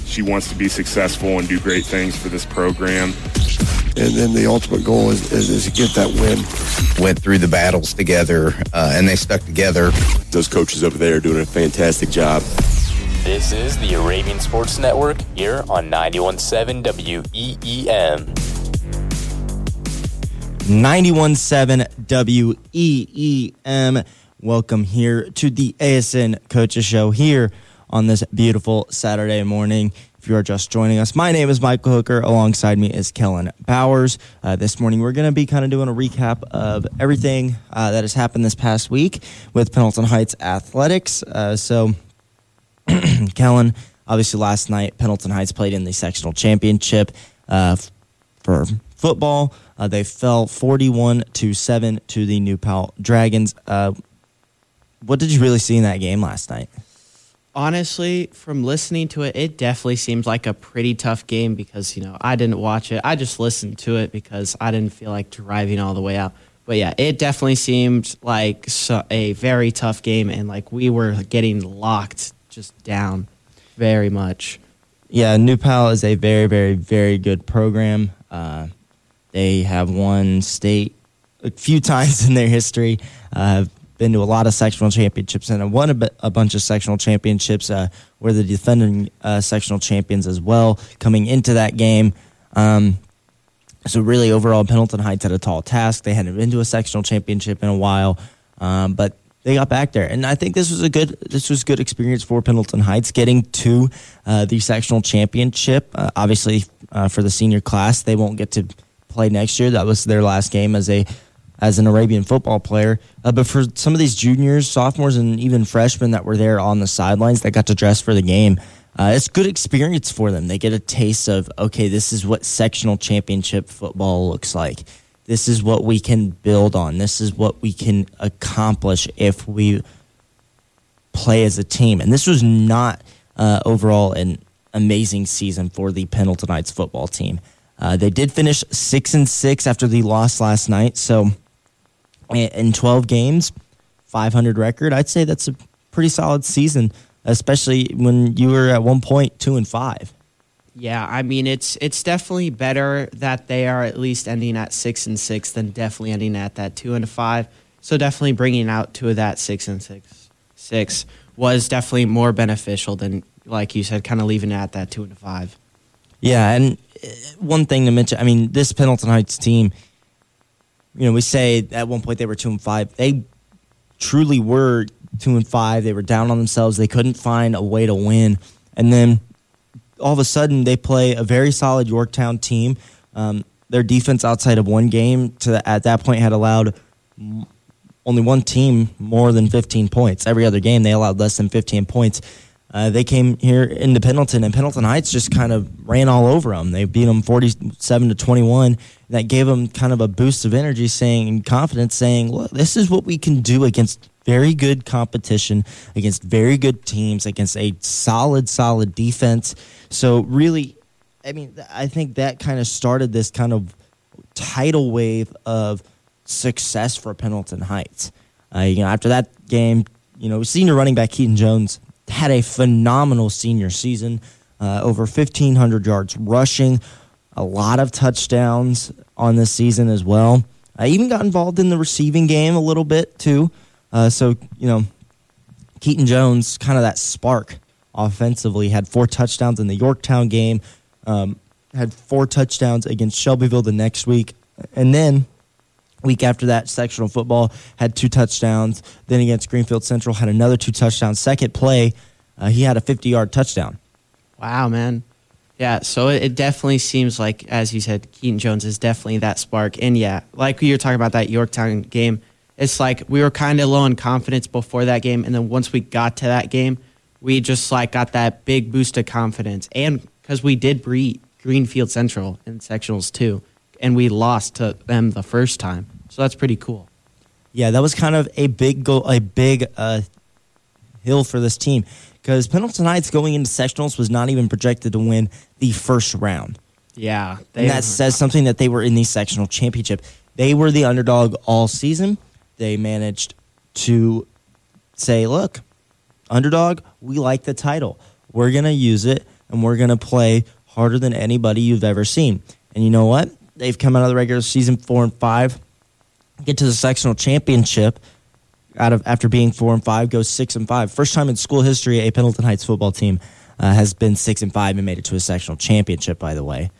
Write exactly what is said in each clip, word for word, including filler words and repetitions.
she wants to be successful and do great things for this program. And then the ultimate goal is, is, is to get that win. Went through the battles together, uh, and they stuck together. Those coaches over there are doing a fantastic job. This is the Arabian Sports Network here on ninety-one point seven W E E M. ninety-one point seven W E E M. Welcome here to the A S N Coaches Show here on this beautiful Saturday morning. If you are just joining us, my name is Michael Hooker. Alongside me is Kellen Bowers. Uh, this morning, we're going to be kind of doing a recap of everything uh, that has happened this past week with Pendleton Heights Athletics. Uh, so, Kellen, obviously last night, Pendleton Heights played in the sectional championship uh, f- for football. Uh, they fell forty-one to seven to the New Pal Dragons. Uh, what did you really see in that game last night? Honestly, from listening to it, it definitely seems like a pretty tough game because, you know, I didn't watch it. I just listened to it because I didn't feel like driving all the way out. But, yeah, it definitely seemed like a very tough game, and, like, we were getting locked just down very much. Yeah, New Pal is a very, very, very good program. Uh, they have won state a few times in their history, uh, been to a lot of sectional championships, and won a, b- a bunch of sectional championships. Uh, we're the defending uh, sectional champions as well coming into that game. Um, so really, overall, Pendleton Heights had a tall task. They hadn't been to a sectional championship in a while, um, but they got back there, and I think this was a good this was good experience for Pendleton Heights getting to uh, the sectional championship. Uh, obviously, uh, for the senior class, they won't get to play next year. That was their last game as a as an Arabian football player. Uh, but for some of these juniors, sophomores, and even freshmen that were there on the sidelines that got to dress for the game, uh, it's good experience for them. They get a taste of, okay, this is what sectional championship football looks like. This is what we can build on. This is what we can accomplish if we play as a team. And this was not uh, overall an amazing season for the Pendleton Heights football team. Uh, they did finish six and six after the loss last night. So in twelve games, five hundred record, I'd say that's a pretty solid season, especially when you were at one point two and five. Yeah, I mean, it's it's definitely better that they are at least ending at six and six than definitely ending at that two and five. So definitely bringing out to that six and six six was definitely more beneficial than, like you said, kind of leaving it at that two and five. Yeah, and one thing to mention, I mean, this Pendleton Heights team, you know, we say at one point they were two and five. They truly were two and five. They were down on themselves. They couldn't find a way to win, and then all of a sudden they play a very solid Yorktown team. Um, their defense outside of one game to at that point had allowed only one team more than fifteen points. Every other game they allowed less than fifteen points. Uh, they came here into Pendleton, and Pendleton Heights just kind of ran all over them. They beat them forty-seven to twenty-one. That gave them kind of a boost of energy, saying, and confidence, saying, "Look, this is what we can do against very good competition, against very good teams, against a solid, solid defense." So really, I mean, I think that kind of started this kind of tidal wave of success for Pendleton Heights. Uh, you know, after that game, you know, senior running back Keaton Jones had a phenomenal senior season, uh, over fifteen hundred yards rushing, a lot of touchdowns on this season as well. I even got involved in the receiving game a little bit too. Uh, so, you know, Keaton Jones, kind of that spark offensively, had four touchdowns in the Yorktown game, um, had four touchdowns against Shelbyville the next week, and then week after that, sectional football, had two touchdowns. Then against Greenfield Central, had another two touchdowns. Second play, uh, he had a fifty-yard touchdown. Wow, man. Yeah, so it definitely seems like, as you said, Keaton Jones is definitely that spark. And, yeah, like you were talking about that Yorktown game, it's like we were kind of low in confidence before that game, and then once we got to that game, we just, like, got that big boost of confidence. And because we did beat Greenfield Central in sectionals, too, and we lost to them the first time. So that's pretty cool. Yeah, that was kind of a big goal, a big uh, hill for this team, because Pendleton Heights going into sectionals was not even projected to win the first round. Yeah. And that says something that they were in the sectional championship. They were the underdog all season. They managed to say, look, underdog, we like the title. We're going to use it and we're going to play harder than anybody you've ever seen. And you know what? They've come out of the regular season four and five, get to the sectional championship out of after being four and five, go six and five. First time in school history a Pendleton Heights football team uh, has been six and five and made it to a sectional championship. By the way,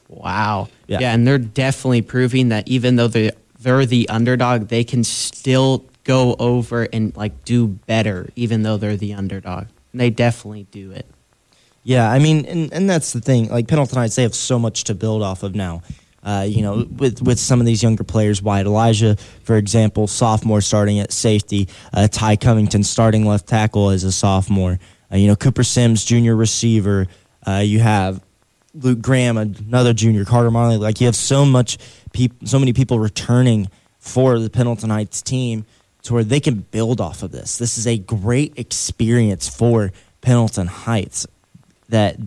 wow, yeah, yeah, and they're definitely proving that even though they they're the underdog, they can still go over and like do better, even though they're the underdog. And they definitely do it. Yeah, I mean, and, and that's the thing. Like Pendleton Heights, they have so much to build off of now. Uh, you know, with with some of these younger players, Wyatt Elijah, for example, sophomore starting at safety. Uh, Ty Covington starting left tackle as a sophomore. Uh, you know, Cooper Sims, junior receiver. Uh, you have Luke Graham, another junior. Carter Marley. Like you have so much, peop- so many people returning for the Pendleton Heights team to where they can build off of this. This is a great experience for Pendleton Heights that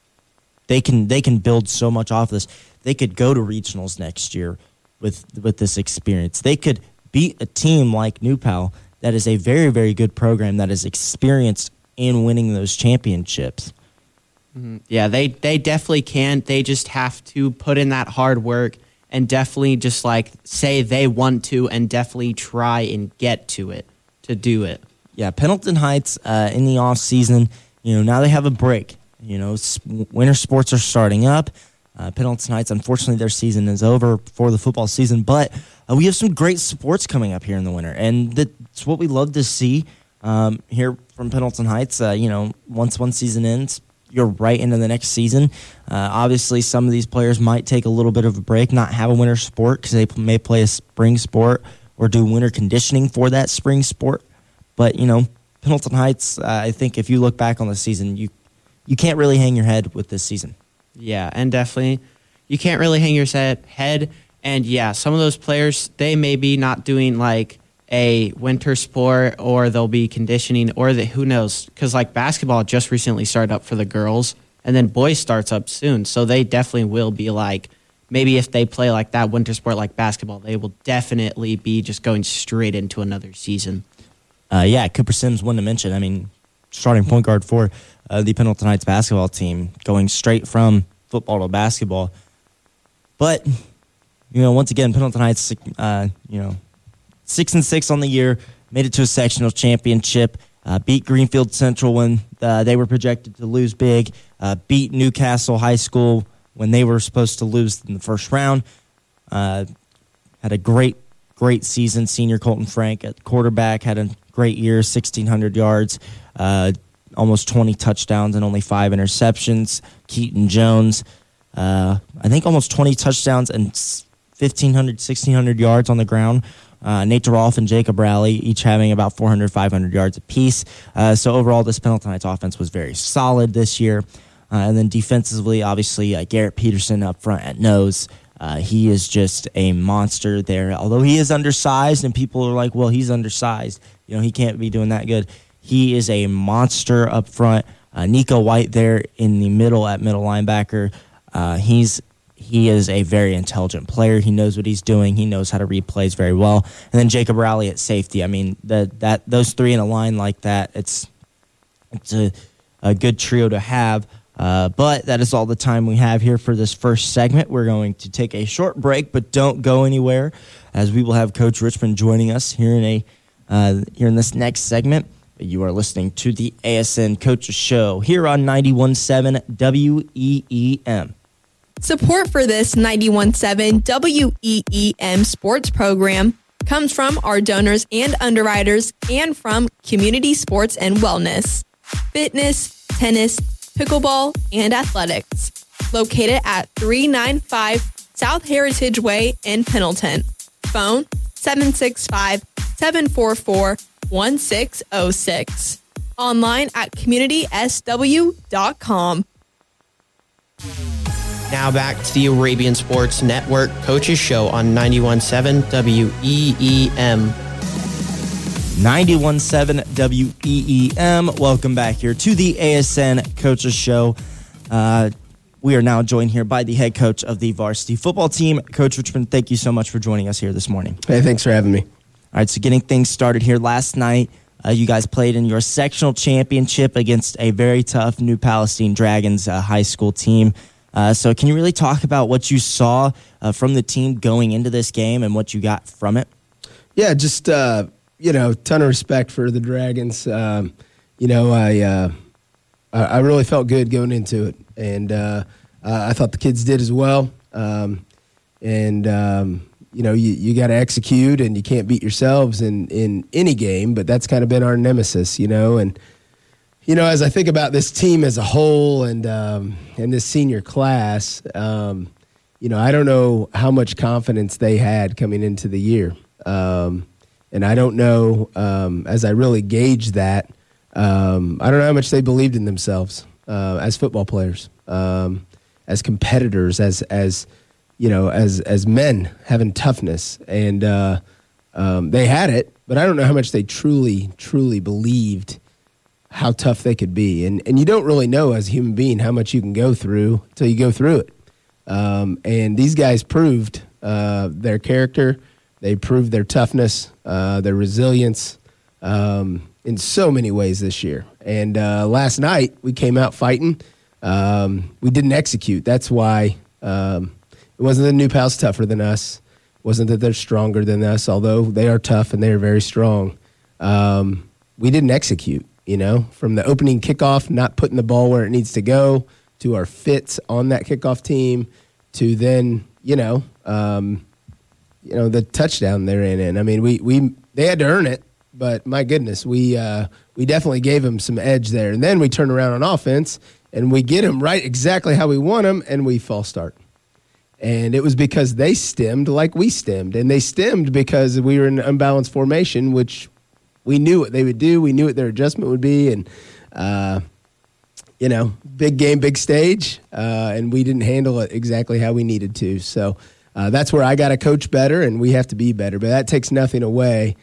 they can they can build so much off of this. They could go to regionals next year with with this experience. They could beat a team like New Pal that is a very, very good program that is experienced in winning those championships. Mm-hmm. Yeah, they, they definitely can. They just have to put in that hard work and definitely just like say they want to and definitely try and get to it, to do it. Yeah, Pendleton Heights uh, in the off season, you know, now they have a break. You know, winter sports are starting up. Uh, Pendleton Heights, unfortunately, their season is over for the football season, but uh, we have some great sports coming up here in the winter, and that's what we love to see um, here from Pendleton Heights. Uh, you know, once one season ends, you're right into the next season. Uh, obviously, some of these players might take a little bit of a break, not have a winter sport because they may play a spring sport or do winter conditioning for that spring sport. But, you know, Pendleton Heights, uh, I think if you look back on the season, you you can't really hang your head with this season. Yeah, and definitely you can't really hang your set head. And, yeah, some of those players, they may be not doing, like, a winter sport or they'll be conditioning or the, who knows. Because, like, basketball just recently started up for the girls, and then boys starts up soon. So they definitely will be, like, maybe if they play, like, that winter sport like basketball, they will definitely be just going straight into another season. Uh, yeah, Cooper Sims, one to mention. I mean, starting point guard for uh, the Pendleton Heights basketball team, going straight from football to basketball. But, you know, once again, Pendleton Heights, uh, you know, six and six on the year, made it to a sectional championship, uh, beat Greenfield Central when uh, they were projected to lose big, uh, beat Newcastle High School when they were supposed to lose in the first round. Uh, had a great, great season. Senior Colton Frank at quarterback had a great year, sixteen hundred yards, uh, almost twenty touchdowns and only five interceptions. Keaton Jones, uh, I think almost twenty touchdowns and fifteen hundred, sixteen hundred yards on the ground. Uh, Nate Rolfe and Jacob Rowley, each having about four hundred, five hundred yards apiece. Uh, so overall, this Pendleton Heights offense was very solid this year. Uh, and then defensively, obviously, uh, Garrett Peterson up front at nose. Uh, he is just a monster there. Although he is undersized, and people are like, well, he's undersized. You know, he can't be doing that good. He is a monster up front. Uh, Nico White there in the middle at middle linebacker. Uh, he's he is a very intelligent player. He knows what he's doing. He knows how to read plays very well. And then Jacob Rowley at safety. I mean, the, that those three in a line like that, it's it's a, a good trio to have. Uh, but that is all the time we have here for this first segment. We're going to take a short break, but don't go anywhere, as we will have Coach Richmond joining us here in a uh, here in this next segment. You are listening to the A S N Coaches Show here on ninety-one point seven W E E M. Support for this ninety-one point seven W E E M sports program comes from our donors and underwriters and from Community Sports and Wellness, fitness, tennis, pickleball, and athletics. Located at three ninety-five South Heritage Way in Pendleton. Phone seven six five, seven four four, one six zero six. Online at community s w dot com. Now back to the Arabian Sports Network Coaches Show on ninety-one point seven W E E M. ninety-one point seven W E E M. Welcome back here to the A S N Coaches Show. Uh, we are now joined here by the head coach of the varsity football team, Coach Richmond. Thank you so much for joining us here this morning. Hey, thanks for having me. All right, so getting things started here last night, Uh, you guys played in your sectional championship against a very tough New Palestine Dragons uh, high school team. Uh, so can you really talk about what you saw uh, from the team going into this game and what you got from it? Yeah, just, uh, you know, ton of respect for the Dragons. Um, you know, I, uh, I really felt good going into it, and uh, I thought the kids did as well. Um, and, um, you know, you, you got to execute, and you can't beat yourselves in, in any game, but that's kind of been our nemesis, you know. And, you know, as I think about this team as a whole and um, and this senior class, um, you know, I don't know how much confidence they had coming into the year. Um, and I don't know, um, as I really gauge that, um, I don't know how much they believed in themselves uh, as football players, um, as competitors, as as you know, as as men having toughness. And uh, um, they had it, but I don't know how much they truly, truly believed how tough they could be. And and you don't really know as a human being how much you can go through until you go through it. Um, and these guys proved uh, their character. They proved their toughness, uh, their resilience um, in so many ways this year. And uh, last night we came out fighting. Um, we didn't execute. That's why um, it wasn't that New Pal's tougher than us. It wasn't that they're stronger than us, although they are tough and they are very strong. Um, we didn't execute, you know, from the opening kickoff, not putting the ball where it needs to go, to our fits on that kickoff team, to then, you know, um, you know, the touchdown they're in. And I mean, we, we they had to earn it, but my goodness, we uh, we definitely gave them some edge there. And then we turn around on offense and we get them right exactly how we want them, and we false start. And it was because they stemmed like we stemmed, and they stemmed because we were in an unbalanced formation, which we knew what they would do. We knew what their adjustment would be, and uh, you know, big game, big stage, uh, and we didn't handle it exactly how we needed to. So. Uh, that's where I got to coach better, and we have to be better. But that takes nothing away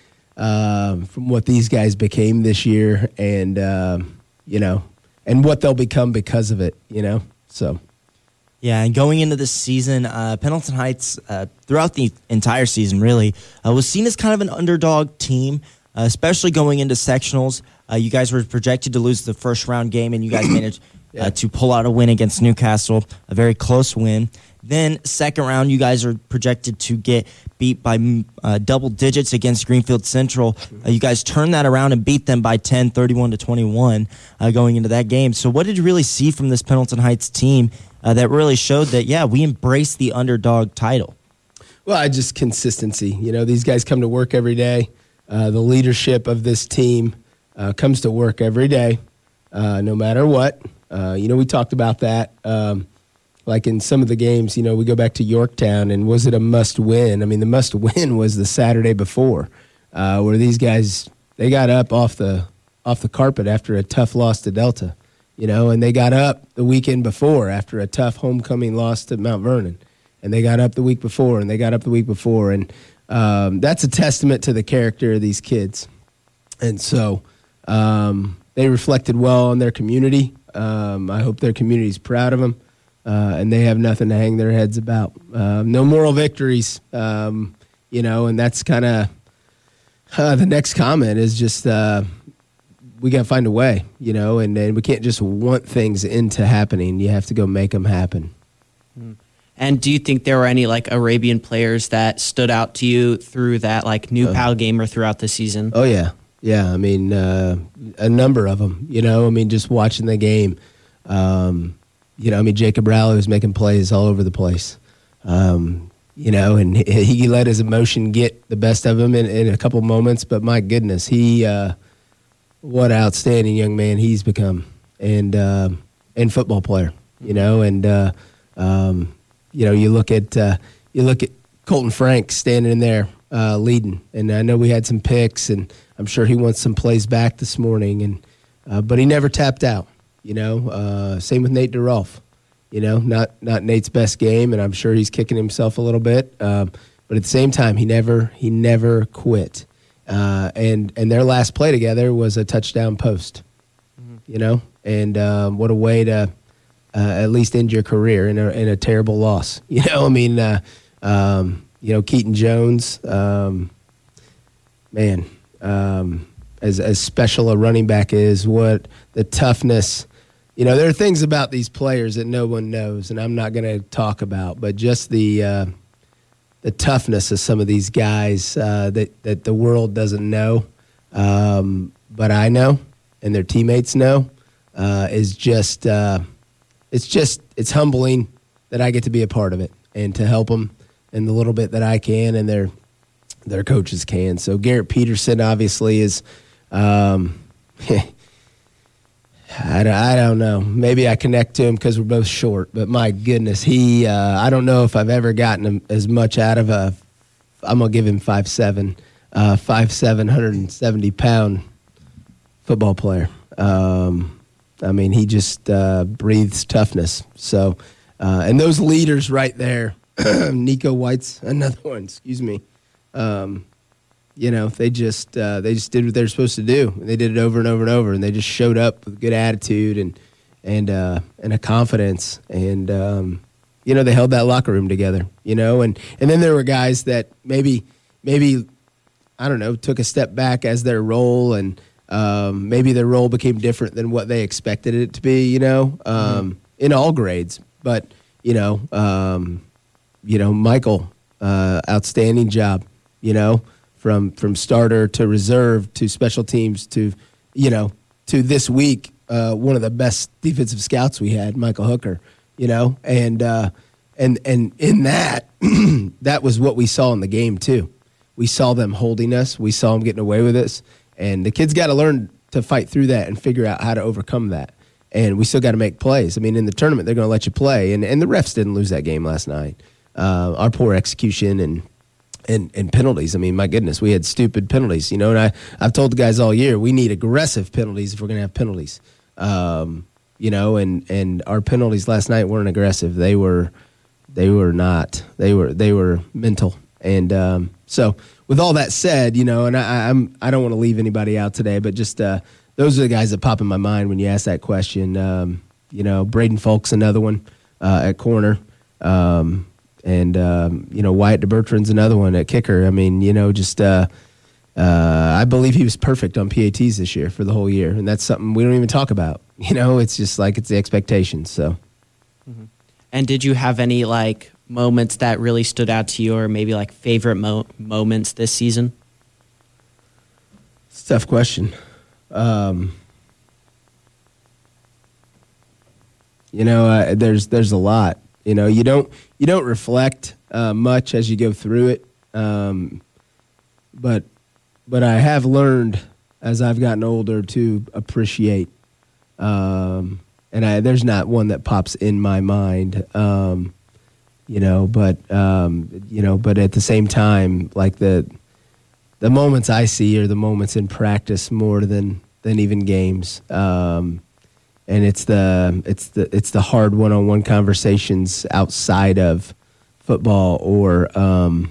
um, from what these guys became this year, and um, you know, and what they'll become because of it. You know, so yeah. And going into this season, uh, Pendleton Heights, uh, throughout the entire season, really uh, was seen as kind of an underdog team, uh, especially going into sectionals. Uh, you guys were projected to lose the first round game, and you guys managed yeah. uh, to pull out a win against Newcastle, a very close win. Then second round, you guys are projected to get beat by uh, double digits against Greenfield Central. Uh, you guys turned that around and beat them by ten, thirty-one to twenty-one uh, going into that game. So what did you really see from this Pendleton Heights team uh, that really showed that, yeah, we embrace the underdog title? Well, I just consistency. You know, these guys come to work every day. Uh, the leadership of this team uh, comes to work every day, uh, no matter what. Uh, you know, we talked about that. Um, Like in some of the games, you know, we go back to Yorktown, and was it a must-win? I mean, the must-win was the Saturday before, uh, where these guys, they got up off the off the carpet after a tough loss to Delta, you know, and they got up the weekend before after a tough homecoming loss to Mount Vernon, and they got up the week before, and they got up the week before, and um, that's a testament to the character of these kids. And so um, they reflected well on their community. Um, I hope their community is proud of them. Uh, and they have nothing to hang their heads about. Uh, no moral victories, um, you know, and that's kind of uh, the next comment is just uh, we got to find a way, you know, and, and we can't just want things into happening. You have to go make them happen. And do you think there were any, like, Arabian players that stood out to you through that, like, New uh, Pal game or throughout the season? Oh, yeah. Yeah, I mean, uh, a number of them, you know, I mean, just watching the game, um, you know, I mean, Jacob Rowley was making plays all over the place, um, you know, and he, he let his emotion get the best of him in, in a couple moments. But my goodness, he, uh, what an outstanding young man he's become, and uh, and football player, you know, and uh, um, you know, you look at uh, you look at Colton Frank standing in there uh, leading, and I know we had some picks, and I'm sure he wants some plays back this morning, and uh, but he never tapped out. You know, uh, same with Nate DeRolf. You know, not not Nate's best game, and I'm sure he's kicking himself a little bit. Um, but at the same time, he never he never quit. Uh, and and their last play together was a touchdown post. Mm-hmm. You know, and um, what a way to uh, at least end your career in a in a terrible loss. You know, I mean, uh, um, you know, Keaton Jones, um, man. Um, as as special a running back is, what the toughness. You know, there are things about these players that no one knows, and I'm not going to talk about, but just the uh, the toughness of some of these guys uh, that, that the world doesn't know, um, but I know, and their teammates know, uh, is just, uh, it's just, it's humbling that I get to be a part of it and to help them in the little bit that I can and their, their coaches can. So Garrett Peterson obviously is, um, I, I don't know. Maybe I connect to him because we're both short, but my goodness, he, uh, I don't know if I've ever gotten him as much out of a, I'm going to give him five seven, uh, five seven, one hundred seventy pound football player. Um, I mean, he just uh, breathes toughness. So, uh, and those leaders right there, Nico White's another one, excuse me. Um, You know, they just uh, they just did what they're supposed to do. And they did it over and over and over, and they just showed up with good attitude and and uh, and a confidence. And um, you know, they held that locker room together. You know, and, and then there were guys that maybe maybe I don't know took a step back as their role, and um, maybe their role became different than what they expected it to be. You know, um, mm-hmm. in all grades. But you know, um, you know, Michael, uh, outstanding job. You know. From from starter to reserve to special teams to, you know, to this week, uh, one of the best defensive scouts we had, Michael Hooker, you know, and uh, and and in that, that was what we saw in the game too. We saw them holding us, we saw them getting away with us, and the kids got to learn to fight through that and figure out how to overcome that. And we still got to make plays. I mean, in the tournament, they're going to let you play, and and the refs didn't lose that game last night. Uh, our poor execution and. And, and penalties. I mean, my goodness, we had stupid penalties, you know, and I, I've told the guys all year, we need aggressive penalties if we're going to have penalties. Um, you know, and, and our penalties last night weren't aggressive. They were, they were not, they were, they were mental. And um, so with all that said, you know, and I, I'm, I don't want to leave anybody out today, but just uh, those are the guys that pop in my mind when you ask that question. Um, you know, Braden Folk's another one uh, at corner. Um, And, um, you know, Wyatt DeBertrand's another one at kicker. I mean, you know, just uh, uh, I believe he was perfect on P A Ts this year for the whole year. And that's something we don't even talk about. You know, it's just like it's the expectations. So. Mm-hmm. And did you have any, like, moments that really stood out to you or maybe, like, favorite mo- moments this season? It's a tough question. Um, you know, uh, there's there's a lot. You know, you don't you don't reflect uh, much as you go through it, um, but but I have learned as I've gotten older to appreciate, um, and I, there's not one that pops in my mind, um, you know. But um, you know, but at the same time, like the the moments I see are the moments in practice more than than even games. Um, And it's the it's the it's the hard one-on-one conversations outside of football or um,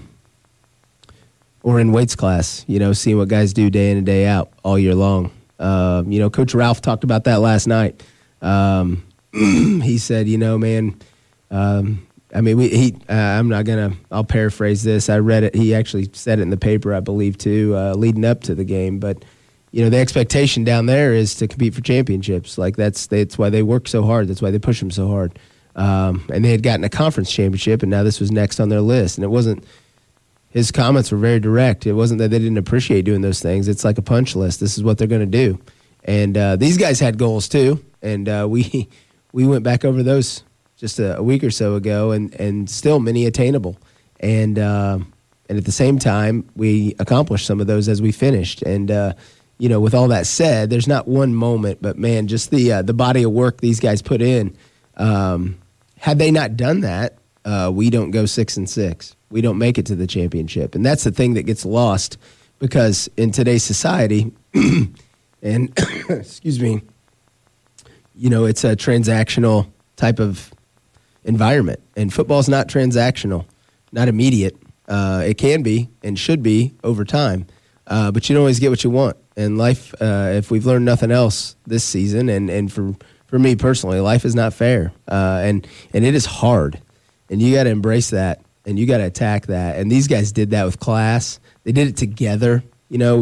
or in weights class. You know, seeing what guys do day in and day out all year long. Um, you know, Coach Ralph talked about that last night. Um, he said, you know, man. Um, I mean, we. He. Uh, I'm not gonna. I'll paraphrase this. I read it. He actually said it in the paper, I believe, too, uh, leading up to the game, but. You know, the expectation down there is to compete for championships. Like, that's that's why they work so hard. That's why they push them so hard. Um, and they had gotten a conference championship, and now this was next on their list. And it wasn't – his comments were very direct. It wasn't that they didn't appreciate doing those things. It's like a punch list. This is what they're going to do. And uh, these guys had goals too, and uh, we we went back over those just a, a week or so ago, and, and still many attainable. And, uh, and at the same time, we accomplished some of those as we finished. And uh, – you know, with all that said, there's not one moment, but man, just the uh, the body of work these guys put in. Um, had they not done that, uh, we don't go six and six. We don't make it to the championship, and that's the thing that gets lost because in today's society, and excuse me, you know, it's a transactional type of environment, and football's not transactional, not immediate. Uh, it can be and should be over time, uh, but you don't always get what you want. And life, uh, if we've learned nothing else this season, and, and for for me personally, life is not fair, uh, and and it is hard, and you got to embrace that, and you got to attack that. And these guys did that with class. They did it together. You know,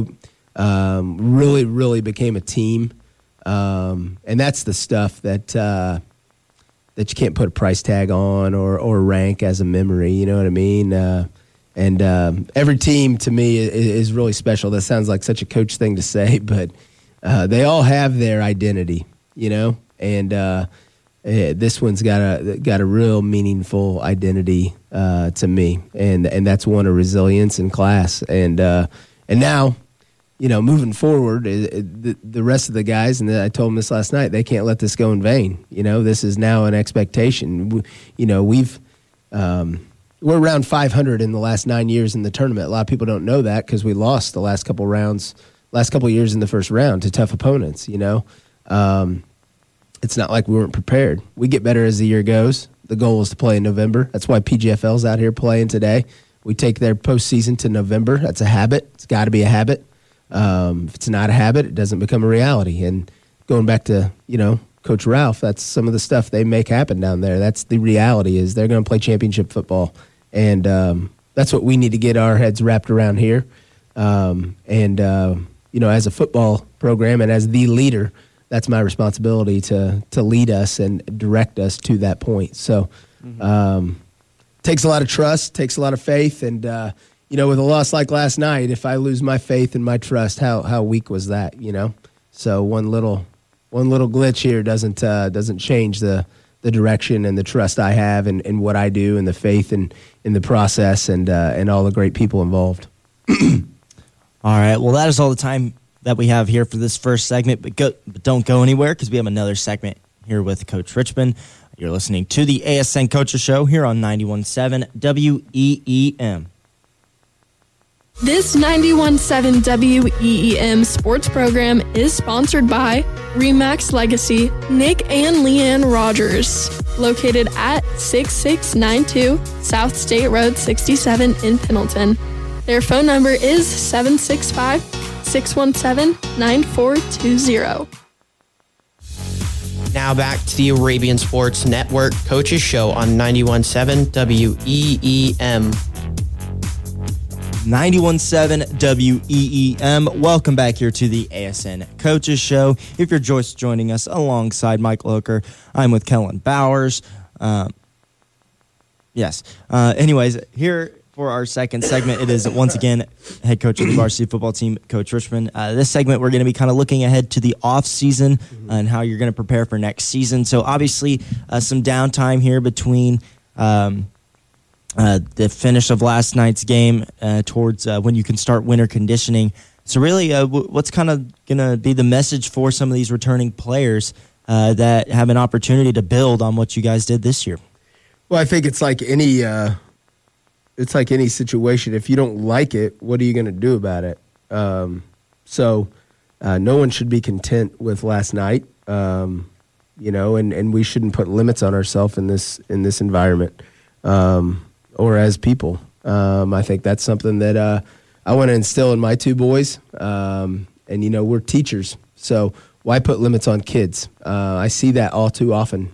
um, really, really became a team. Um, and that's the stuff that uh, that you can't put a price tag on or, or rank as a memory. You know what I mean? Uh, and um, every team, to me, is, is really special. That sounds like such a coach thing to say, but uh, they all have their identity, you know? And uh, eh, this one's got a got a real meaningful identity uh, to me, and and that's one of resilience and class. And uh, and now, you know, moving forward, it, it, the, the rest of the guys, and I told them this last night, they can't let this go in vain. You know, this is now an expectation. We, you know, we've um, we're around five hundred in the last nine years in the tournament. A lot of people don't know that because we lost the last couple rounds, last couple years in the first round to tough opponents. You know, um, it's not like we weren't prepared. We get better as the year goes. The goal is to play in November. That's why P G F L's out here playing today. We take their postseason to November. That's a habit. It's got to be a habit. Um, if it's not a habit, it doesn't become a reality. And going back to, you know, Coach Ralph, that's some of the stuff they make happen down there. That's the reality is they're going to play championship football. And um, that's what we need to get our heads wrapped around here. Um, and, uh, you know, as a football program and as the leader, that's my responsibility to to lead us and direct us to that point. So mm-hmm. um, takes a lot of trust, takes a lot of faith, and, uh, you know, with a loss like last night, if I lose my faith and my trust, how how weak was that? You know, so one little one little glitch here doesn't uh, doesn't change the the direction and the trust I have in, in what I do and the faith in, in the process and uh, and all the great people involved. All right, well, that is all the time that we have here for this first segment, but go but don't go anywhere because we have another segment here with Coach Richmond. You're listening to the A S N Coaches Show here on ninety-one point seven W E E M. This ninety-one point seven W E E M sports program is sponsored by Remax Legacy, Nick and Leanne Rogers, located at sixty-six ninety-two South State Road sixty-seven in Pendleton. Their phone number is seven six five, six one seven, nine four two zero. Now back to the Arabian Sports Network Coaches Show on ninety-one point seven W E E M. ninety-one point seven W E E M. Welcome back here to the A S N Coaches Show. If you're just joining us alongside Michael Hooker, I'm with Kellen Bowers. Um, yes. Uh, anyways, here for our second segment, it is once again head coach of the varsity football team, Coach Richmond. Uh, this segment, we're going to be kind of looking ahead to the off season mm-hmm. and how you're going to prepare for next season. So obviously, uh, some downtime here between um, uh, the finish of last night's game uh, towards uh, when you can start winter conditioning. So really, uh, w- what's kind of going to be the message for some of these returning players uh, that have an opportunity to build on what you guys did this year? Well, I think it's like any uh, it's like any situation. If you don't like it, what are you going to do about it? Um, so uh, no one should be content with last night, um, you know, and, and we shouldn't put limits on ourselves in this in this environment um, or as people. Um, I think that's something that uh, I want to instill in my two boys. Um, and, you know, we're teachers, so why put limits on kids? Uh, I see that all too often.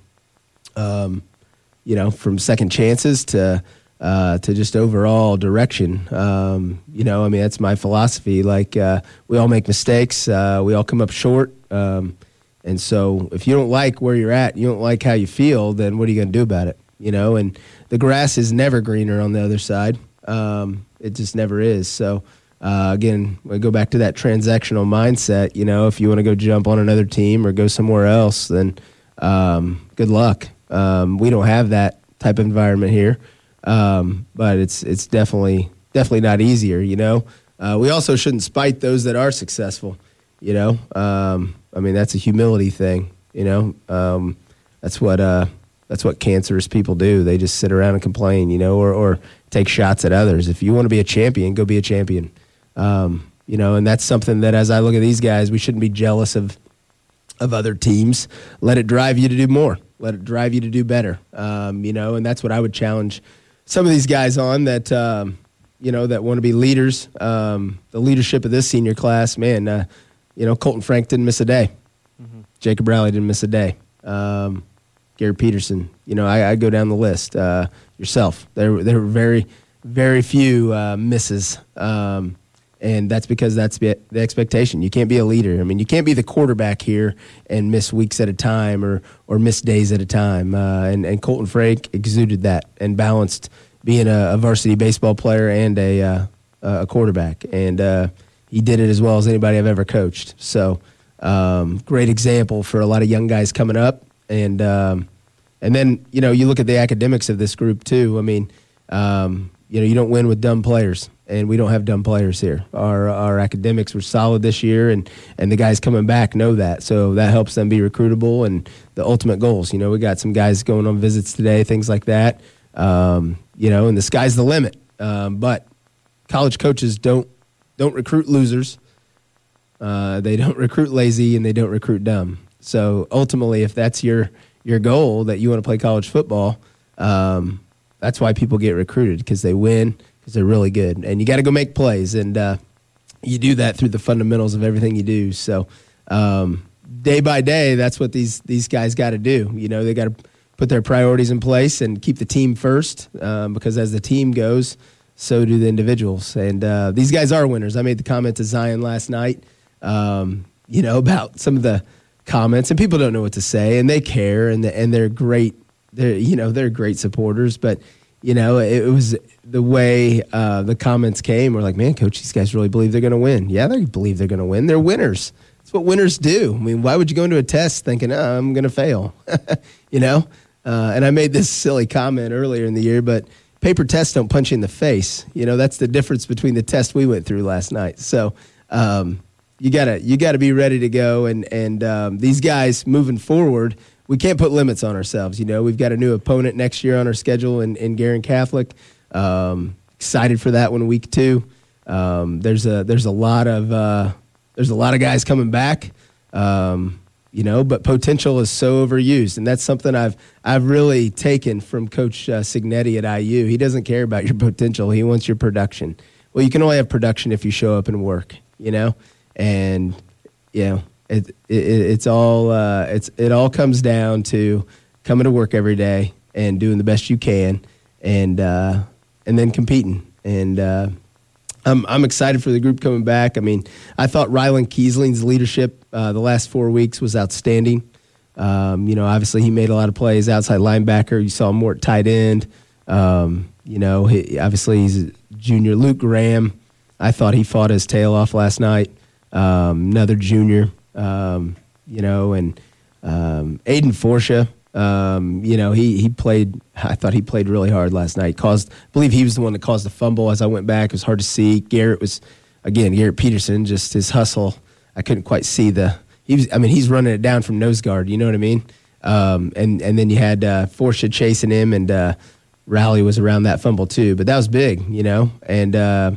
Um You know, from second chances to uh, to just overall direction. Um, you know, I mean, that's my philosophy. Like, uh, we all make mistakes. Uh, we all come up short. Um, and so if you don't like where you're at, you don't like how you feel, then what are you going to do about it? You know, and the grass is never greener on the other side. Um, it just never is. So, uh, again, we go back to that transactional mindset. You know, if you want to go jump on another team or go somewhere else, then um, good luck. Um, we don't have that type of environment here, um, but it's it's definitely definitely not easier. You know, uh, we also shouldn't spite those that are successful. You know, um, I mean that's a humility thing. You know, um, that's what uh, that's what cancerous people do. They just sit around and complain. You know, or or take shots at others. If you want to be a champion, go be a champion. Um, you know, and that's something that as I look at these guys, we shouldn't be jealous of of other teams. Let it drive you to do more. Let it drive you to do better, um, you know, and that's what I would challenge some of these guys on that, um, you know, that want to be leaders. Um, the leadership of this senior class, man, uh, you know, Colton Frank didn't miss a day. Mm-hmm. Jacob Rowley didn't miss a day. Um, Gary Peterson, you know, I, I go down the list. Uh, yourself, there, there were very, very few uh, misses. Um, And that's because that's the the expectation. You can't be a leader. I mean, you can't be the quarterback here and miss weeks at a time or or miss days at a time. Uh, and, and Colton Frank exuded that and balanced being a, a varsity baseball player and a uh, a quarterback. And uh, he did it as well as anybody I've ever coached. So um, great example for a lot of young guys coming up. And um, and then, you know, you look at the academics of this group too. I mean, um, you know, you don't win with dumb players. And we don't have dumb players here. Our our academics were solid this year, and, and the guys coming back know that. So that helps them be recruitable and the ultimate goals. You know, we got some guys going on visits today, things like that. Um, you know, and the sky's the limit. Um, but college coaches don't don't recruit losers. Uh, they don't recruit lazy, and they don't recruit dumb. So ultimately, if that's your your goal, that you want to play college football, um, that's why people get recruited, because they win. Because they're really good, and you got to go make plays, and uh, you do that through the fundamentals of everything you do. So, um, day by day, that's what these these guys got to do. You know, they got to put their priorities in place and keep the team first, um, because as the team goes, so do the individuals. And uh, these guys are winners. I made the comment to Zion last night, um, you know, about some of the comments, and people don't know what to say, and they care, and the, and they're great. They're you know they're great supporters, but. You know, it was the way uh, the comments came. We're like, man, coach, these guys really believe they're going to win. Yeah, they believe they're going to win. They're winners. That's what winners do. I mean, why would you go into a test thinking, oh, I'm going to fail? you know? Uh, and I made this silly comment earlier in the year, but paper tests don't punch you in the face. You know, that's the difference between the test we went through last night. So um, you gotta you gotta be ready to go. And, and um, these guys moving forward, we can't put limits on ourselves. You know, we've got a new opponent next year on our schedule in, in Guerin Catholic. Um, excited for that one, week two. Um, there's a there's a lot of uh, there's a lot of guys coming back. Um, you know, but potential is so overused, and that's something I've I've really taken from Coach uh, Signetti at I U. He doesn't care about your potential; he wants your production. Well, you can only have production if you show up and work. You know, and you know. It, it it's all uh, it's it all comes down to coming to work every day and doing the best you can, and uh, and then competing. And uh, I'm I'm excited for the group coming back. I mean, I thought Rylan Kiesling's leadership uh, the last four weeks was outstanding. Um, you know, obviously he made a lot of plays outside linebacker. You saw him more at tight end. Um, you know, he, obviously he's a junior. Luke Graham, I thought he fought his tail off last night. Um, another junior. Um, you know, and um, Aiden Forsha, um, you know, he he played. I thought he played really hard last night. Caused, I believe he was the one that caused the fumble. As I went back, it was hard to see. Garrett was, again, Garrett Peterson, just his hustle. I couldn't quite see the. He was. I mean, he's running it down from nose guard. You know what I mean? Um, and and then you had uh, Forsha chasing him, and uh, Rowley was around that fumble too. But that was big, you know, and. Uh,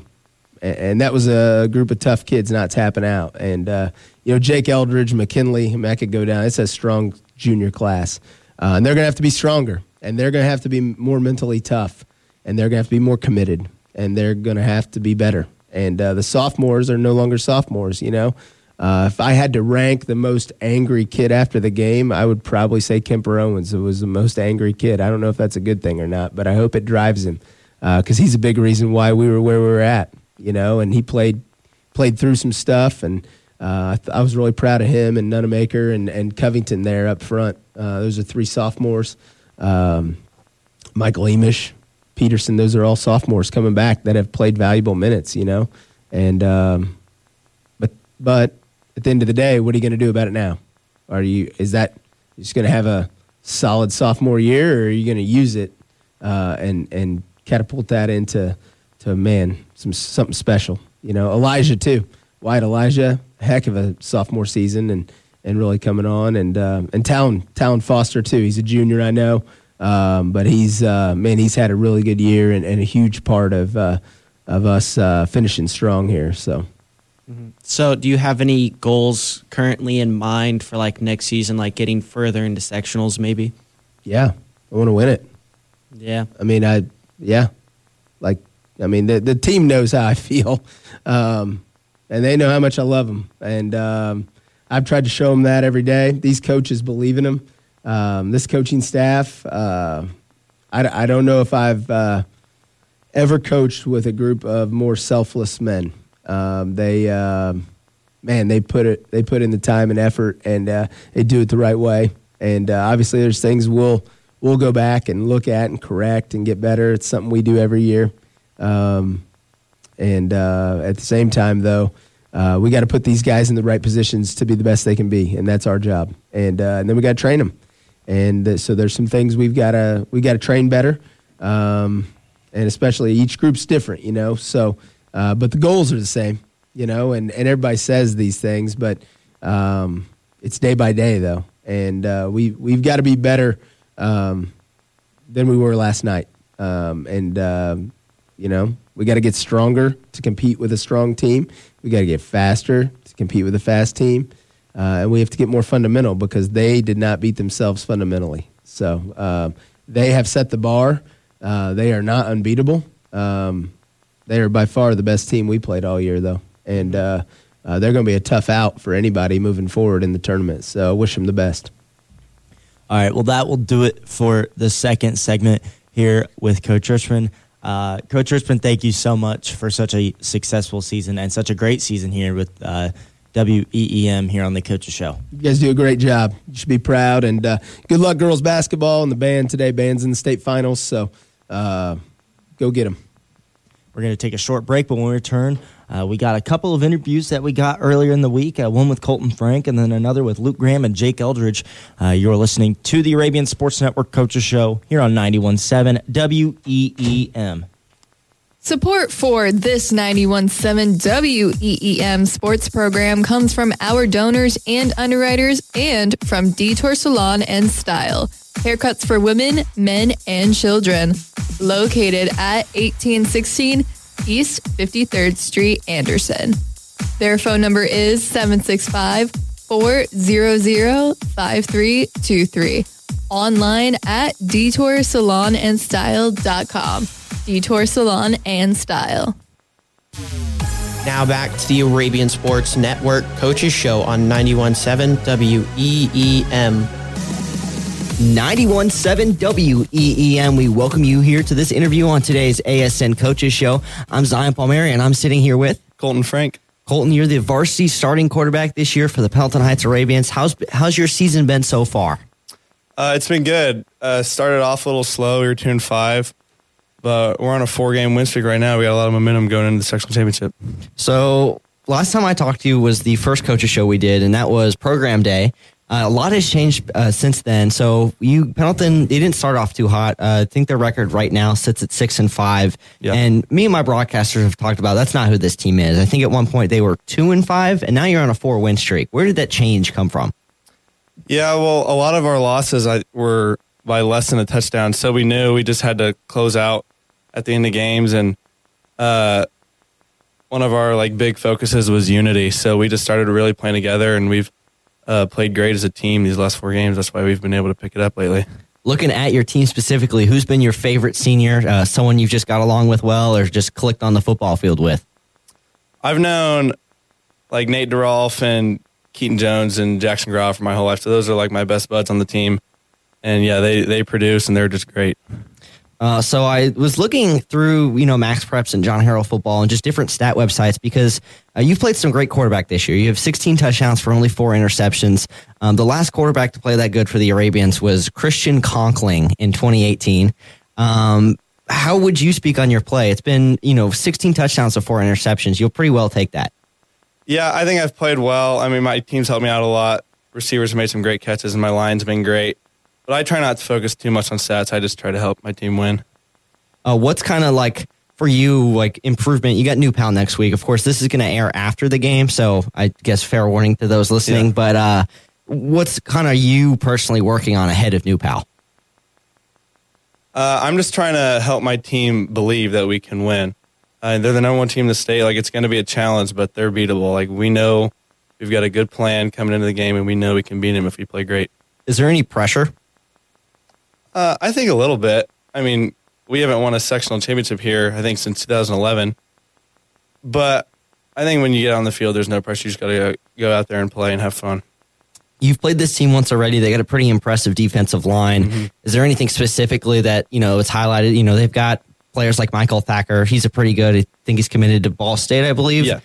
And that was a group of tough kids not tapping out. And, uh, you know, Jake Eldridge, McKinley, I, mean, I could go down. It's a strong junior class. Uh, and they're going to have to be stronger. And they're going to have to be more mentally tough. And they're going to have to be more committed. And they're going to have to be better. And uh, the sophomores are no longer sophomores, you know. Uh, if I had to rank the most angry kid after the game, I would probably say Kemper Owens. It was the most angry kid. I don't know if that's a good thing or not, but I hope it drives him because uh, he's a big reason why we were where we were at. You know, and he played played through some stuff, and uh, I, th- I was really proud of him and Nunamaker and, and Covington there up front. Uh, those are three sophomores. Um, Michael Emish, Peterson, those are all sophomores coming back that have played valuable minutes, you know. And um, but but at the end of the day, what are you going to do about it now? Are you is that you're just going to have a solid sophomore year, or are you going to use it uh, and and catapult that into to man, some something special, you know. Elijah too, Wyatt Elijah, heck of a sophomore season, and, and really coming on, and uh, and Talon Talon Foster too. He's a junior, I know, um, but he's uh, man, he's had a really good year and, and a huge part of uh, of us uh, finishing strong here. So, mm-hmm. So do you have any goals currently in mind for like next season, like getting further into sectionals, maybe? Yeah, I want to win it. Yeah, I mean, I yeah, like. I mean, the the team knows how I feel, um, and they know how much I love them. And um, I've tried to show them that every day. These coaches believe in them. Um, this coaching staff, uh, I, I don't know if I've uh, ever coached with a group of more selfless men. Um, they, um, man, they put it, they put in the time and effort, and uh, they do it the right way. And uh, obviously, there's things we'll we'll go back and look at and correct and get better. It's something we do every year. Um, and uh, at the same time, though, uh, we got to put these guys in the right positions to be the best they can be, and that's our job. And uh, and then we got to train them. And uh, so there's some things we've got to we got to train better. Um, and especially each group's different, you know. So, uh, but the goals are the same, you know. And, and everybody says these things, but um, it's day by day, though. And uh, we we've got to be better um, than we were last night. Um, and uh, you know, we got to get stronger to compete with a strong team. We got to get faster to compete with a fast team, uh, and we have to get more fundamental because they did not beat themselves fundamentally. So uh, they have set the bar. Uh, they are not unbeatable. Um, they are by far the best team we played all year, though. And uh, uh, they're going to be a tough out for anybody moving forward in the tournament. So I wish them the best. All right, well, that will do it for the second segment here with Coach Richmond. Uh, Coach Richmond, thank you so much for such a successful season and such a great season here with uh, W E E M here on the Coaches Show. You guys do a great job. You should be proud. And uh, good luck, girls basketball and the band today. Band's in the state finals, so uh, go get them. We're going to take a short break, but when we return, uh, we got a couple of interviews that we got earlier in the week, uh, one with Colton Frank and then another with Luke Graham and Jake Eldridge. Uh, you're listening to the Arabian Sports Network Coaches Show here on ninety-one point seven W E E M. Support for this ninety-one point seven W E E M sports program comes from our donors and underwriters and from Detour Salon and Style. Haircuts for women, men, and children. Located at eighteen sixteen East fifty-third Street, Anderson. Their phone number is seven six five, four hundred, five three two three. Online at detour salon and style dot com. Detour Salon and Style. Now back to the Arabian Sports Network Coaches Show on ninety-one point seven W E E M. ninety-one point seven W E E M. We welcome you here to this interview on today's A S N Coaches Show. I'm Zion Palmieri, and I'm sitting here with Colton Frank. Colton, you're the varsity starting quarterback this year for the Pendleton Heights Arabians. How's how's your season been so far? Uh, it's been good. Uh, started off a little slow. We were two and five, but we're on a four-game win streak right now. We got a lot of momentum going into the sectional championship. So last time I talked to you was the first Coaches Show we did, and that was program day. Uh, a lot has changed uh, since then. So you Pendleton, they didn't start off too hot. Uh, I think their record right now sits at six and five. Yep. And me and my broadcasters have talked about that's not who this team is. I think at one point they were two and five, and now you're on a four win streak. Where did that change come from? Yeah, well, a lot of our losses I, were by less than a touchdown, so we knew we just had to close out at the end of games. And uh, one of our like big focuses was unity, so we just started really playing together, and we've Uh, played great as a team these last four games. That's why we've been able to pick it up lately. Looking at your team specifically, who's been your favorite senior, uh, someone you've just got along with well or just clicked on the football field with? I've known like Nate DeRolf and Keaton Jones and Jackson Grau for my whole life, so those are like my best buds on the team. And yeah, they, they produce, and they're just great. Uh, so I was looking through, you know, Max Preps and John Harrell Football and just different stat websites because uh, you've played some great quarterback this year. You have sixteen touchdowns for only four interceptions. Um, the last quarterback to play that good for the Arabians was Christian Conkling in twenty eighteen. Um, how would you speak on your play? It's been, you know, sixteen touchdowns to four interceptions. You'll pretty well take that. Yeah, I think I've played well. I mean, my team's helped me out a lot. Receivers have made some great catches, and my line's been great. But I try not to focus too much on stats. I just try to help my team win. Uh, what's kind of like for you, like improvement? You got New Pal next week. Of course, this is going to air after the game, so I guess fair warning to those listening. Yeah. But uh, what's kind of you personally working on ahead of New Pal? Uh, I'm just trying to help my team believe that we can win. Uh, they're the number one team in the state. Like, it's going to be a challenge, but they're beatable. Like, we know we've got a good plan coming into the game, and we know we can beat them if we play great. Is there any pressure? Uh, I think a little bit. I mean, we haven't won a sectional championship here, I think, since two thousand eleven. But I think when you get on the field, there's no pressure. You just got to go, go out there and play and have fun. You've played this team once already. They got a pretty impressive defensive line. Mm-hmm. Is there anything specifically that, you know, it's highlighted? You know, they've got players like Michael Thacker. He's a pretty good, I think he's committed to Ball State, I believe. Yeah.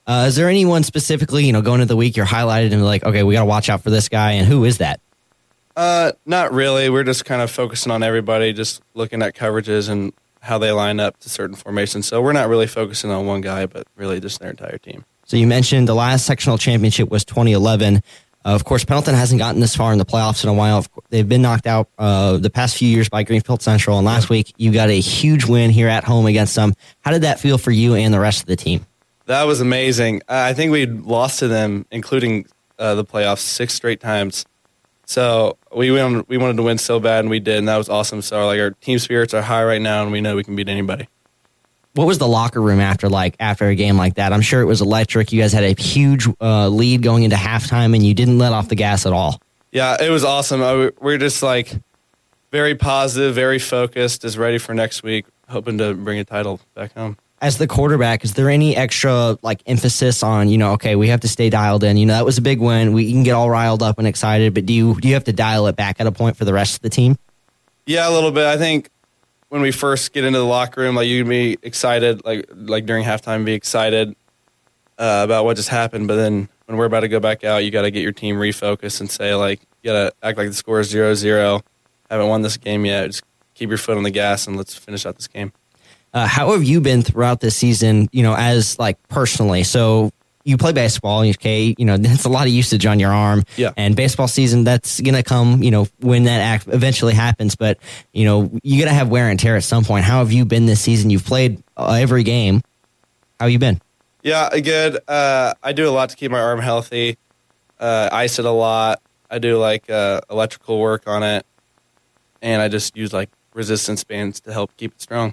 Uh, is there anyone specifically, you know, going into the week you're highlighted and like, okay, we got to watch out for this guy, and who is that? Uh, not really. We're just kind of focusing on everybody, just looking at coverages and how they line up to certain formations. So we're not really focusing on one guy, but really just their entire team. So you mentioned the last sectional championship was twenty eleven. Uh, of course, Pendleton hasn't gotten this far in the playoffs in a while. They've been knocked out uh, the past few years by Greenfield Central, and last week you got a huge win here at home against them. How did that feel for you and the rest of the team? That was amazing. I think we lost to them, including uh, the playoffs, six straight times. So we went, we wanted to win so bad, and we did, and that was awesome. So like our team spirits are high right now, and we know we can beat anybody. What was the locker room after like after a game like that? I'm sure it was electric. You guys had a huge uh, lead going into halftime, and you didn't let off the gas at all. Yeah, it was awesome. I, we're just like very positive, very focused, just ready for next week, hoping to bring a title back home. As the quarterback, is there any extra like emphasis on, you know, okay, we have to stay dialed in? You know, that was a big win. We can get all riled up and excited, but do you do you have to dial it back at a point for the rest of the team? Yeah, a little bit. I think when we first get into the locker room, like you can be excited, like like during halftime, be excited uh, about what just happened. But then when we're about to go back out, you got to get your team refocused and say like, you got to act like the score is zero zero. Haven't won this game yet. Just keep your foot on the gas and let's finish out this game. Uh, how have you been throughout this season, you know, as like personally? So you play baseball, okay, you know, that's a lot of usage on your arm. Yeah. And baseball season, that's going to come, you know, when that act eventually happens. But, you know, you got to have wear and tear at some point. How have you been this season? You've played uh, every game. How have you been? Yeah, good. Uh, I do a lot to keep my arm healthy. Uh, ice it a lot. I do like uh, electrical work on it. And I just use like resistance bands to help keep it strong.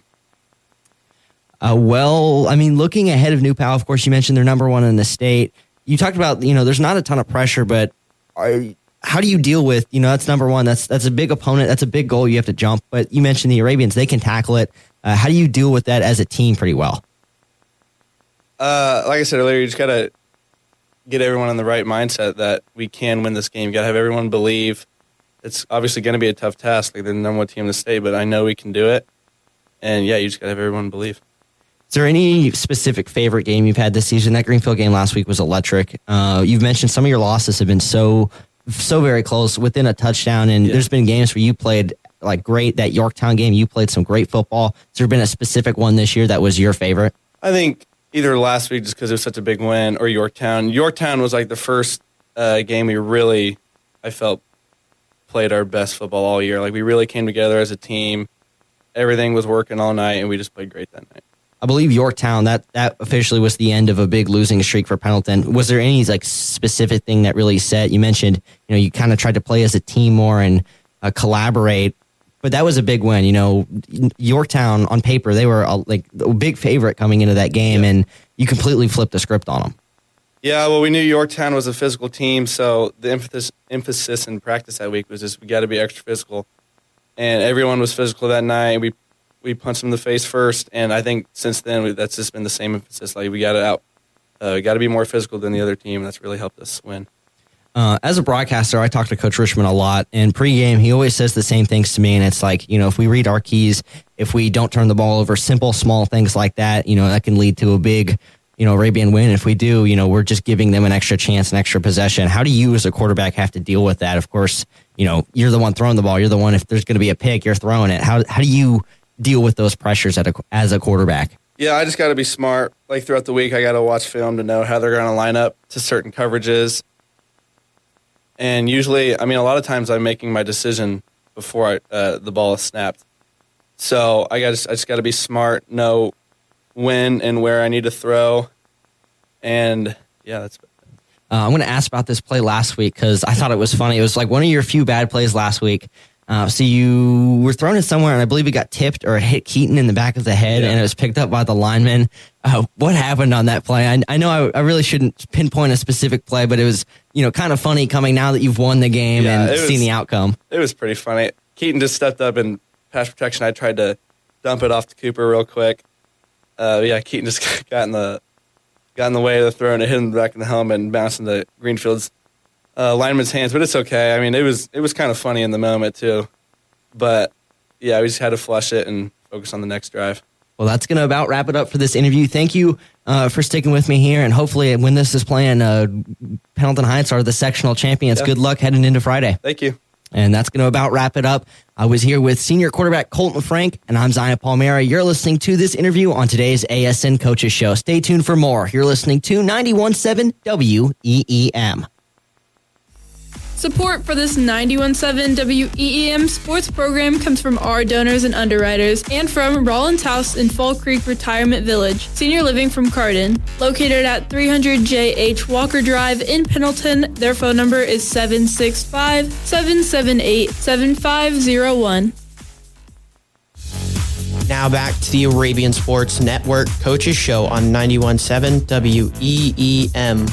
Uh, well, I mean, looking ahead of New Pal, of course, you mentioned they're number one in the state. You talked about, you know, there's not a ton of pressure, but are, how do you deal with, you know, that's number one. That's that's a big opponent. That's a big goal you have to jump. But you mentioned the Arabians. They can tackle it. Uh, how do you deal with that as a team pretty well? Uh, like I said earlier, you just got to get everyone in the right mindset that we can win this game. You got to have everyone believe. It's obviously going to be a tough task, like the number one team in the state, but I know we can do it. And, yeah, you just got to have everyone believe. Is there any specific favorite game you've had this season? That Greenfield game last week was electric. Uh, you've mentioned some of your losses have been so so very close, within a touchdown, and yeah. There's been games where you played like great. That Yorktown game, you played some great football. Has there been a specific one this year that was your favorite? I think either last week, just because it was such a big win, or Yorktown. Yorktown was like the first uh, game we really, I felt, played our best football all year. Like we really came together as a team. Everything was working all night, and we just played great that night. I believe Yorktown, that that officially was the end of a big losing streak for Pendleton. Was there any like specific thing that really set? You mentioned, you know, you kind of tried to play as a team more and uh, collaborate, but that was a big win. You know, Yorktown on paper, they were a, like a big favorite coming into that game, yeah. And you completely flipped the script on them. Yeah, well, we knew Yorktown was a physical team, so the emphasis emphasis in practice that week was just we got to be extra physical, and everyone was physical that night. We We punched them in the face first, and I think since then we, that's just been the same emphasis. Like we got to out, uh, we got to be more physical than the other team. And that's really helped us win. Uh, as a broadcaster, I talk to Coach Richmond a lot, and pregame he always says the same things to me. And it's like, you know, if we read our keys, if we don't turn the ball over, simple, small things like that, you know, that can lead to a big, you know, Arabian win. If we do, you know, we're just giving them an extra chance, an extra possession. How do you, as a quarterback, have to deal with that? Of course, you know, you're the one throwing the ball. You're the one. If there's going to be a pick, you're throwing it. How how do you deal with those pressures at a, as a quarterback? Yeah, I just got to be smart. Like throughout the week, I got to watch film to know how they're going to line up to certain coverages. And usually, I mean, a lot of times I'm making my decision before I, uh, the ball is snapped. So I got I just got to be smart, know when and where I need to throw. And yeah, that's. Uh, I'm going to ask about this play last week because I thought it was funny. It was like one of your few bad plays last week. Uh, so you were thrown it somewhere, and I believe it got tipped or it hit Keaton in the back of the head, yeah. And it was picked up by the lineman. Uh, what happened on that play? I, I know I, I really shouldn't pinpoint a specific play, but it was, you know, kind of funny coming now that you've won the game yeah, and seen the outcome. It was pretty funny. Keaton just stepped up in pass protection. I tried to dump it off to Cooper real quick. Uh, yeah, Keaton just got in the got in the way of the throw, and it hit him in the back of the helmet and bounced into Greenfield's Uh, lineman's hands, but it's okay. I mean, it was it was kind of funny in the moment too, but yeah, we just had to flush it and focus on the next drive. Well, that's going to about wrap it up for this interview. Thank you uh, for sticking with me here, and hopefully when this is playing, uh, Pendleton Heights are the sectional champions. Yeah. Good luck heading into Friday. Thank you. And that's going to about wrap it up. I was here with senior quarterback Colton Frank, and I'm Zion Palmera. You're listening to this interview on today's A S N Coaches Show. Stay tuned for more. You're listening to ninety-one point seven W E E M. Support for this ninety-one point seven W E E M sports program comes from our donors and underwriters and from Rollins House in Fall Creek Retirement Village, senior living from Cardin. Located at three hundred J H Walker Drive in Pendleton, their phone number is seven six five, seven seven eight, seven five zero one. Now back to the Arabian Sports Network Coaches Show on ninety-one point seven W E E M.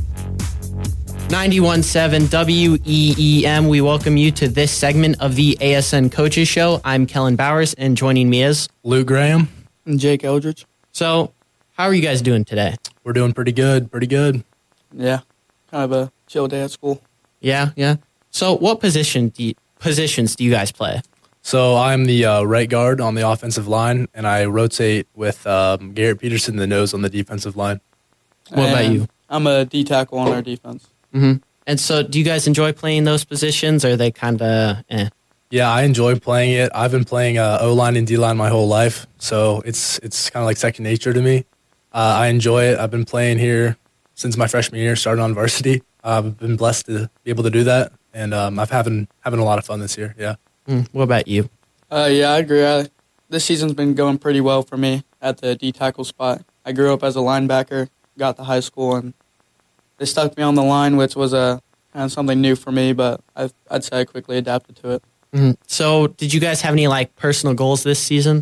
ninety-one point seven W E E M. We welcome you to this segment of the A S N Coaches Show. I'm Kellen Bowers, and joining me is Luke Graham and Jake Eldridge. So, how are you guys doing today? We're doing pretty good, pretty good. Yeah, kind of a chill day at school. Yeah, yeah. So, what position do you, positions do you guys play? So, I'm the uh, right guard on the offensive line, and I rotate with um, Garrett Peterson, the nose, on the defensive line. What and about you? I'm a D tackle on our defense. Mm-hmm. And so, do you guys enjoy playing those positions, or are they kind of eh? Yeah, I enjoy playing it. I've been playing uh, O-line and D-line my whole life, so it's it's kind of like second nature to me. Uh, I enjoy it. I've been playing here since my freshman year, started on varsity. Uh, I've been blessed to be able to do that, and um, I've having having a lot of fun this year. Yeah. Mm, what about you? Uh, yeah, I agree. I, this season's been going pretty well for me at the D tackle spot. I grew up as a linebacker, got to high school, and they stuck me on the line, which was a kind of something new for me, but I, I'd say I quickly adapted to it. Mm-hmm. So, did you guys have any like personal goals this season?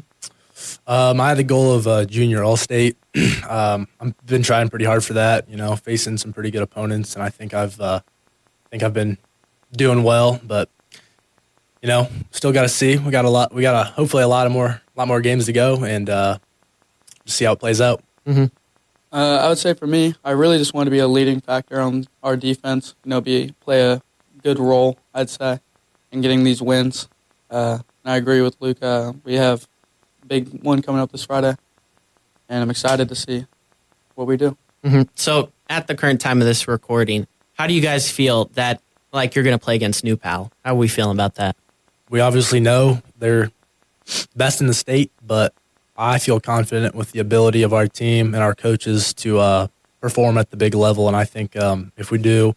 Um, I had the goal of uh, junior All-State. um, I've been trying pretty hard for that. You know, facing some pretty good opponents, and I think I've uh, think I've been doing well. But you know, still got to see. We got a lot. We got a hopefully a lot of more, lot more games to go, and uh, just see how it plays out. Mm-hmm. Uh, I would say for me, I really just want to be a leading factor on our defense. You know, be play a good role, I'd say, in getting these wins. Uh, and I agree with Luke. Uh, we have a big one coming up this Friday, and I'm excited to see what we do. Mm-hmm. So, at the current time of this recording, how do you guys feel that like you're going to play against New Pal? How are we feeling about that? We obviously know they're best in the state, but I feel confident with the ability of our team and our coaches to uh, perform at the big level. And I think um, if we do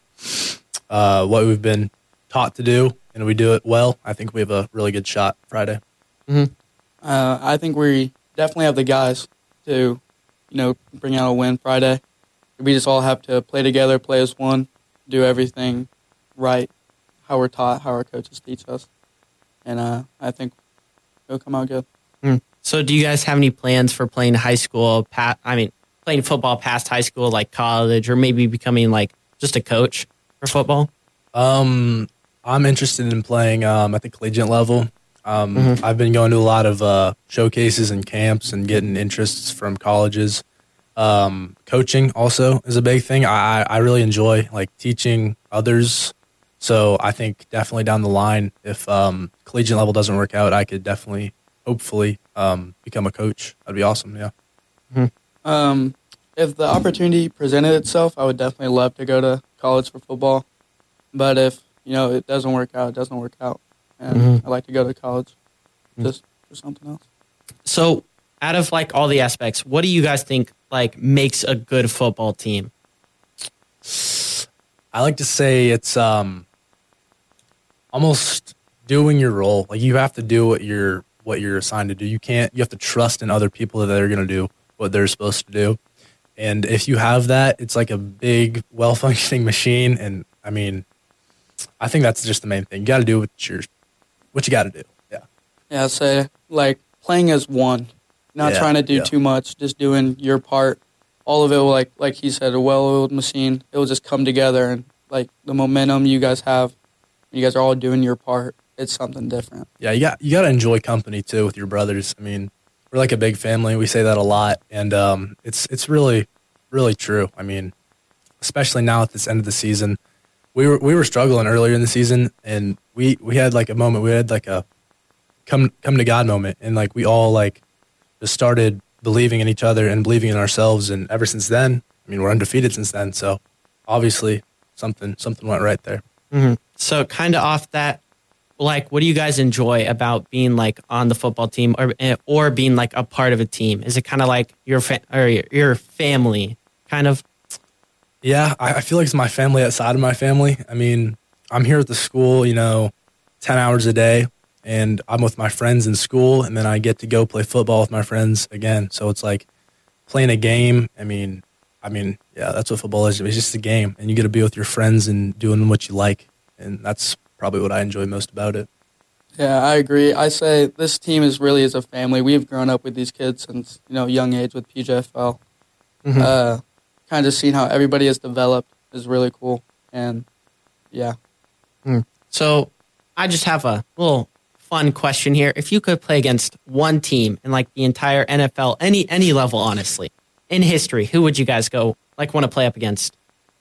uh, what we've been taught to do and we do it well, I think we have a really good shot Friday. Mm-hmm. Uh, I think we definitely have the guys to, you know, bring out a win Friday. We just all have to play together, play as one, do everything right, how we're taught, how our coaches teach us. And uh, I think it'll come out good. Mm. So, do you guys have any plans for playing high school? Pa- I mean, playing football past high school, like college, or maybe becoming like just a coach for football? Um, I'm interested in playing um, at the collegiate level. Um, Mm-hmm. I've been going to a lot of uh, showcases and camps and getting interests from colleges. Um, coaching also is a big thing. I, I really enjoy like teaching others. So I think definitely down the line, if um, collegiate level doesn't work out, I could definitely, hopefully, um, become a coach. That'd be awesome. Yeah. Mm-hmm. Um, if the opportunity presented itself, I would definitely love to go to college for football. But if, you know, it doesn't work out, it doesn't work out. And Mm-hmm. I like to go to college just for something else. So, out of like all the aspects, what do you guys think like makes a good football team? I like to say it's um, almost doing your role. Like you have to do what you're what you're assigned to do. You can't. You have to trust in other people that they're going to do what they're supposed to do. And if you have that, it's like a big, well-functioning machine. And I mean, I think that's just the main thing. You got to do what you're what you got to do. Yeah. Yeah, I'd say like playing as one, not Yeah, trying to do yeah. too much, just doing your part. All of it will, like like he said, a well-oiled machine. It will just come together, and like the momentum you guys have, you guys are all doing your part. It's something different. Yeah, you got you got to enjoy company too with your brothers. I mean, we're like a big family. We say that a lot, and um, it's it's really really true. I mean, especially now at this end of the season, we were we were struggling earlier in the season, and we, we had like a moment. We had like a come come to God moment, and like we all like just started believing in each other and believing in ourselves. And ever since then, I mean, we're undefeated since then. So obviously something something went right there. Mm-hmm. So kind of off that, like, what do you guys enjoy about being like on the football team or or being like a part of a team? Is it kind of like your fa- or your, your family kind of? Yeah, I, I feel like it's my family outside of my family. I mean, I'm here at the school, you know, ten hours a day, and I'm with my friends in school, and then I get to go play football with my friends again. So it's like playing a game. I mean, I mean, yeah, that's what football is. It's just a game, and you get to be with your friends and doing what you like, and that's probably what I enjoy most about it. Yeah, I agree. I say this team is really as a family. We've grown up with these kids since, you know, young age with P J F L. Mm-hmm. Uh, kind of seeing how everybody has developed is really cool, and yeah. Mm. So I just have a little fun question here. If you could play against one team in like the entire N F L, any any level, honestly, in history, who would you guys go like want to play up against?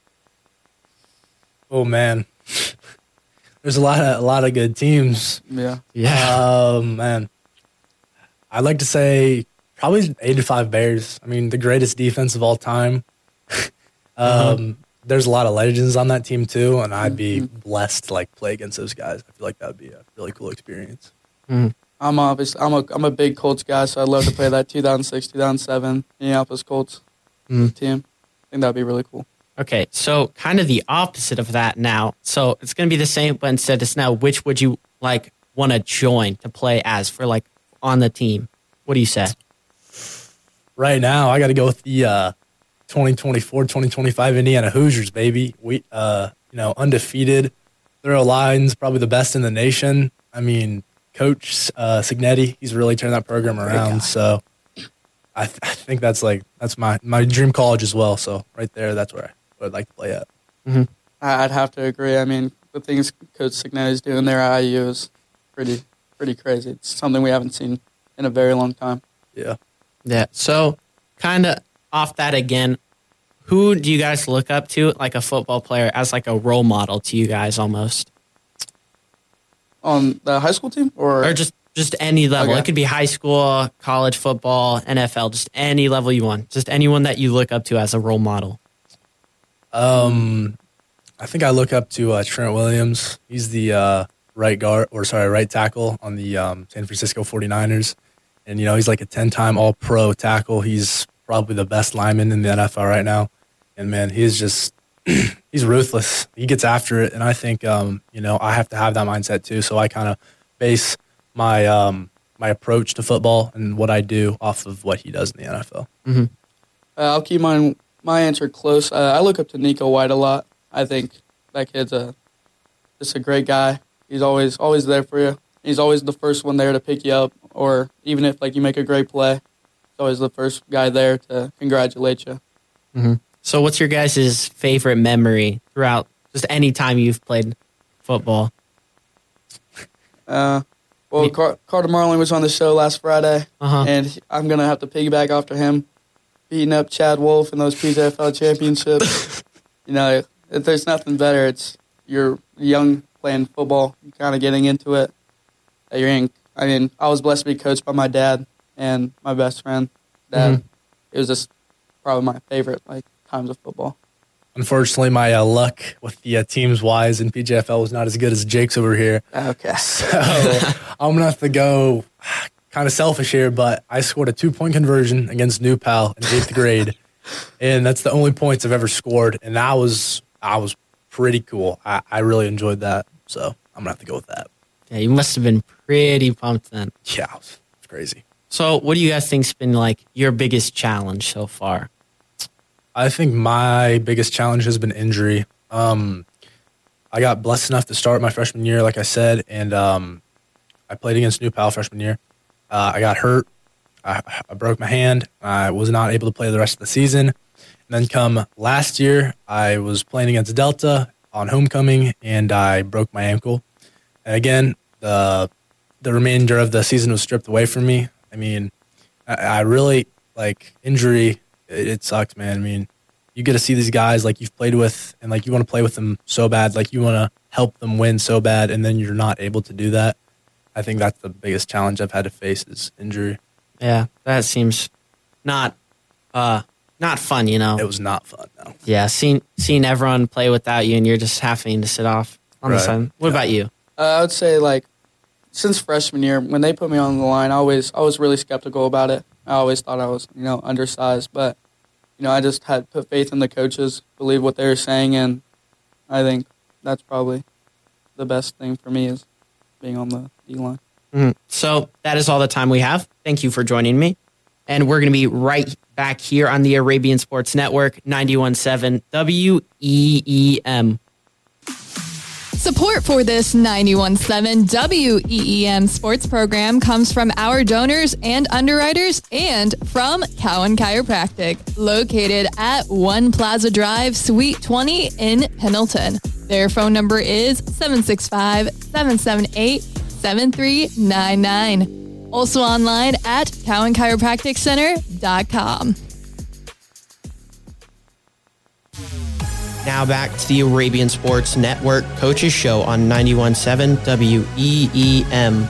Oh man, there's a lot of a lot of good teams. Yeah, yeah. Um, man, I'd like to say probably eighty-five Bears. I mean, the greatest defense of all time. um, Uh-huh. There's a lot of legends on that team too, and I'd be blessed to like play against those guys. I feel like that would be a really cool experience. Mm. I'm obviously I'm a I'm a big Colts guy, so I'd love to play that two thousand six, two thousand seven Indianapolis Colts Mm. team. I think that'd be really cool. Okay, so kind of the opposite of that now. So it's going to be the same, but instead it's now which would you like want to join to play as for like on the team? What do you say? Right now, I got to go with the uh, twenty twenty-four twenty twenty-five Indiana Hoosiers, baby. We, uh, you know, undefeated. Their O-line's probably the best in the nation. I mean, Coach uh, Signetti, he's really turned that program around. So I, th- I think that's like that's my, my dream college as well. So right there, that's where I would like to play at. Mm-hmm. I'd have to agree. I mean, the things Coach Signetti's doing there at I U is pretty pretty crazy. It's something we haven't seen in a very long time. Yeah. Yeah. So kind of off that again, who do you guys look up to, like a football player, as like a role model to you guys almost? On the high school team? Or, or just, just any level. Okay. It could be high school, college football, N F L, just any level you want. Just anyone that you look up to as a role model. Um, I think I look up to uh, Trent Williams. He's the uh, right guard, or sorry, right tackle on the um, San Francisco forty-niners. And, you know, he's like a ten-time all-pro tackle. He's probably the best lineman in the N F L right now. And, man, he is just – he's ruthless. He gets after it. And I think, um, you know, I have to have that mindset too. So I kind of base my um, my approach to football and what I do off of what he does in the N F L. Mm-hmm. Uh, I'll keep my, my answer close. Uh, I look up to Nico White a lot. I think that kid's a, just a great guy. He's always always there for you. He's always the first one there to pick you up, or even if like you make a great play, he's always the first guy there to congratulate you. Mm-hmm. So what's your guys' favorite memory throughout just any time you've played football? Uh, well, Car- Carter Marlin was on the show last Friday, uh-huh. and he, I'm going to have to piggyback after him, beating up Chad Wolf in those P J F L championships. You know, if there's nothing better, it's you're young playing football, you're kind of getting into it. You're in, I mean, I was blessed to be coached by my dad and my best friend. Dad, Mm-hmm. it was just probably my favorite like times of football. Unfortunately, my uh, luck with the uh, teams wise in P J F L was not as good as Jake's over here. Okay. So I'm going to have to go kind of selfish here, but I scored a two-point conversion against New Pal in eighth grade, and that's the only points I've ever scored, and that was I was pretty cool. I, I really enjoyed that, so I'm going to have to go with that. Yeah, you must have been pretty pumped then. Yeah, it was, it was crazy. So what do you guys think's been like your biggest challenge so far? I think my biggest challenge has been injury. Um, I got blessed enough to start my freshman year, like I said, and um, I played against New Pal freshman year. Uh, I got hurt. I, I broke my hand. I was not able to play the rest of the season. And then come last year, I was playing against Delta on homecoming, and I broke my ankle. And again, the the remainder of the season was stripped away from me. I mean, I, I really, like, injury, it, it sucks, man. I mean, you get to see these guys, like, you've played with, and, like, you want to play with them so bad. Like, you want to help them win so bad, and then you're not able to do that. I think that's the biggest challenge I've had to face is injury. Yeah, that seems not uh, not fun, you know. It was not fun, no. Yeah, seeing seeing everyone play without you and you're just having to sit off on Right. the side. What Yeah. about you? Uh, I would say, like, since freshman year, when they put me on the line, I always I was really skeptical about it. I always thought I was, you know, undersized, but, you know, I just had put faith in the coaches, believe what they were saying, and I think that's probably the best thing for me is being on the D-line. Mhm. So that is all the time we have. Thank you for joining me. And we're going to be right back here on the Arabian Sports Network, ninety-one point seven W E E M. Support for this ninety-one point seven W E E M sports program comes from our donors and underwriters and from Cowan Chiropractic, located at One Plaza Drive, Suite twenty in Pendleton. Their phone number is seven six five, seven seven eight, seven three nine nine. Also online at cowan chiropractic center dot com. Now back to the Arabian Sports Network Coaches Show on ninety-one point seven W E E M.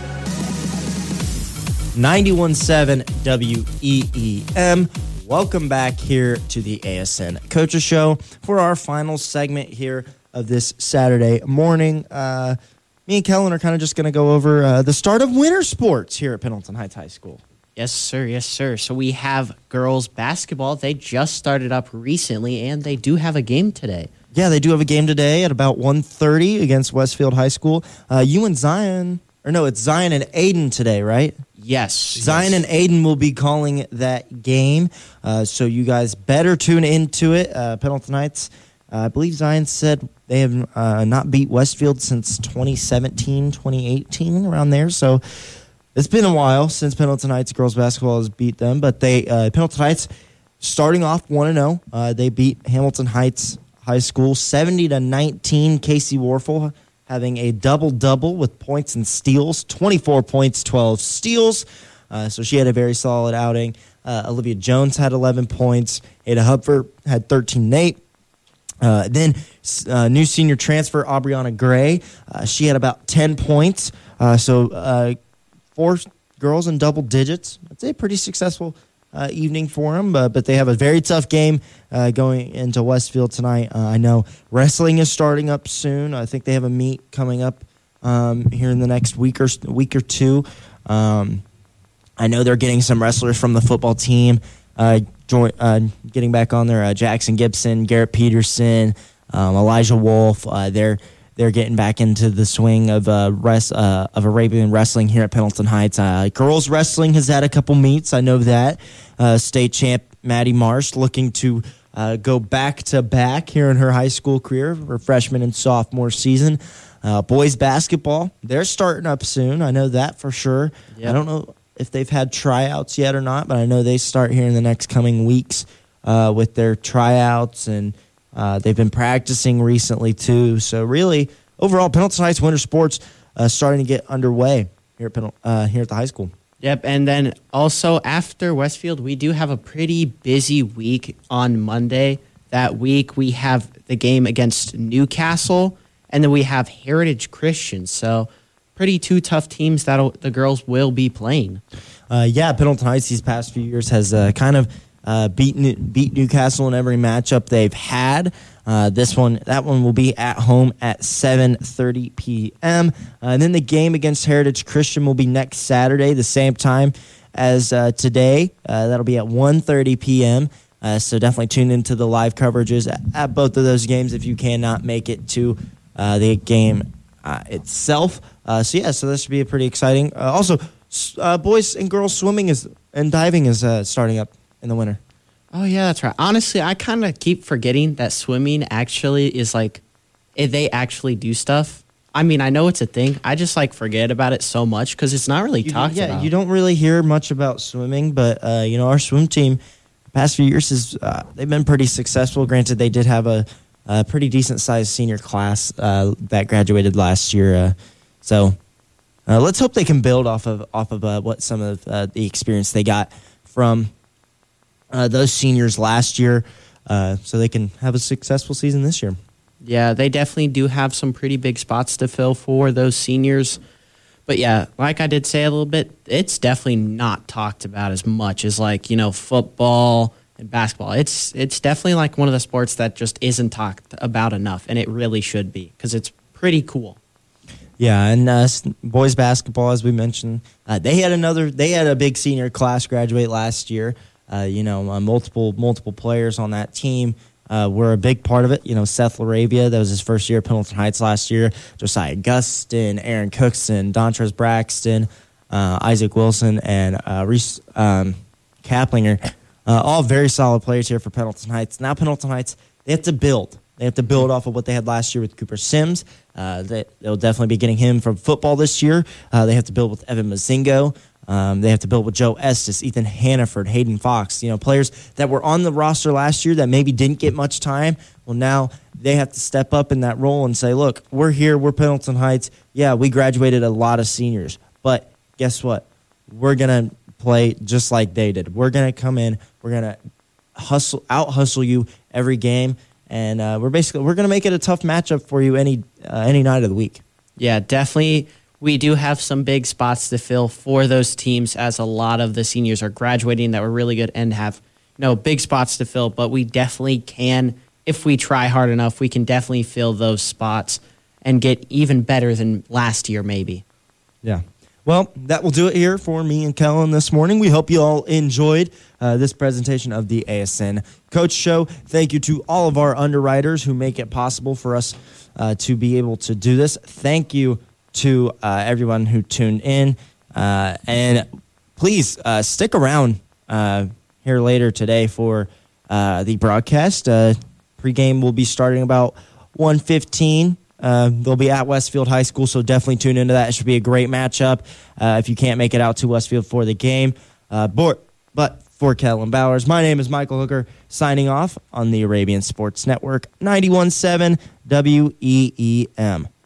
ninety-one point seven W E E M. Welcome back here to the A S N Coaches Show for our final segment here of this Saturday morning. Uh, me and Kellen are kind of just going to go over uh, the start of winter sports here at Pendleton Heights High School. Yes, sir. Yes, sir. So we have girls basketball. They just started up recently, and they do have a game today. Yeah, they do have a game today at about one thirty against Westfield High School. Uh, you and Zion, or no, it's Zion and Aiden today, right? Yes. Zion yes. and Aiden will be calling that game, uh, so you guys better tune into it. Uh, Pendleton Heights, uh, I believe Zion said they have uh, not beat Westfield since twenty seventeen, twenty eighteen, around there, so it's been a while since Pendleton Heights girls basketball has beat them, but they uh, Pendleton Heights starting off one and oh. Uh, they beat Hamilton Heights High School seventy to nineteen. Casey Warfel having a double-double with points and steals, twenty-four points, twelve steals. Uh, so she had a very solid outing. Uh, Olivia Jones had eleven points. Ada Hupfer had thirteen and eight. Uh, then uh, new senior transfer Aubriana Gray. Uh, she had about ten points. Uh, so uh, four girls in double digits. I'd say a pretty successful uh, evening for them, uh, but they have a very tough game uh, going into Westfield tonight. Uh, I know wrestling is starting up soon. I think they have a meet coming up um, here in the next week or week or two. Um, I know they're getting some wrestlers from the football team uh, join, uh, getting back on there. Uh, Jackson Gibson, Garrett Peterson, um, Elijah Wolf. Uh, they're They're getting back into the swing of uh, rest, uh, of Arabian wrestling here at Pendleton Heights. Uh, girls wrestling has had a couple meets. I know that. Uh, state champ Maddie Marsh looking to uh, go back to back here in her high school career, her freshman and sophomore season. Uh, boys basketball, they're starting up soon. I know that for sure. Yep. I don't know if they've had tryouts yet or not, but I know they start here in the next coming weeks uh, with their tryouts, and Uh, they've been practicing recently, too. So, really, overall, Pendleton Heights winter sports uh, starting to get underway here at, Pendle- uh, here at the high school. Yep, and then also after Westfield, we do have a pretty busy week on Monday. That week, we have the game against Newcastle, and then we have Heritage Christian. So, pretty two tough teams that the girls will be playing. Uh, yeah, Pendleton Heights these past few years has uh, kind of Uh, beat New- beat Newcastle in every matchup they've had. Uh, this one, that one will be at home at seven thirty p.m. Uh, and then the game against Heritage Christian will be next Saturday, the same time as uh, today. Uh, that'll be at one thirty p.m. Uh, so definitely tune into the live coverages at, at both of those games if you cannot make it to uh, the game uh, itself. Uh, so yeah, so this should be a pretty exciting. Uh, also, uh, boys and girls swimming is and diving is uh, starting up in the winter. Oh, yeah, that's right. Honestly, I kind of keep forgetting that swimming actually is like, if they actually do stuff. I mean, I know it's a thing. I just like forget about it so much because it's not really you, talked yeah, about. Yeah, you don't really hear much about swimming, but, uh, you know, our swim team the past few years, is uh, they've been pretty successful. Granted, they did have a, a pretty decent-sized senior class uh, that graduated last year. Uh, so uh, let's hope they can build off of off of uh, what some of uh, the experience they got from Uh, those seniors last year, uh, so they can have a successful season this year. Yeah, they definitely do have some pretty big spots to fill for those seniors. But yeah, like I did say a little bit, it's definitely not talked about as much as like, you know, football and basketball. It's it's definitely like one of the sports that just isn't talked about enough, and it really should be because it's pretty cool. Yeah, and uh, boys basketball, as we mentioned, uh, they had another. They had a big senior class graduate last year. Uh, you know, uh, multiple multiple players on that team uh, were a big part of it. You know, Seth Laravia, that was his first year at Pendleton Heights last year. Josiah Gustin, Aaron Cookson, Dontrez Braxton, uh, Isaac Wilson, and uh, Reese um, Kaplinger, uh, all very solid players here for Pendleton Heights. Now Pendleton Heights, they have to build. They have to build off of what they had last year with Cooper Sims. Uh, they, they'll definitely be getting him from football this year. Uh, they have to build with Evan Mazingo. Um, they have to build with Joe Estes, Ethan Hannaford, Hayden Fox. You know, players that were on the roster last year that maybe didn't get much time. Well, now they have to step up in that role and say, look, we're here. We're Pendleton Heights. Yeah, we graduated a lot of seniors. But guess what? We're going to play just like they did. We're going to come in. We're going to hustle, out-hustle you every game. And uh, we're basically we're going to make it a tough matchup for you any uh, any night of the week. Yeah, definitely. We do have some big spots to fill for those teams, as a lot of the seniors are graduating that were really good and have you know big spots to fill. But we definitely can, if we try hard enough, we can definitely fill those spots and get even better than last year, maybe. Yeah. Well, that will do it here for me and Kellen this morning. We hope you all enjoyed uh, this presentation of the A S N Coach Show. Thank you to all of our underwriters who make it possible for us uh, to be able to do this. Thank you to uh, everyone who tuned in. Uh, and please uh, stick around uh, here later today for uh, the broadcast. Uh, pregame will be starting about one fifteen. Uh, they'll be at Westfield High School, so definitely tune into that. It should be a great matchup uh, if you can't make it out to Westfield for the game. Uh, but, but for Kellen Bowers, my name is Michael Hooker, signing off on the Arabian Sports Network, ninety-one point seven W E E M.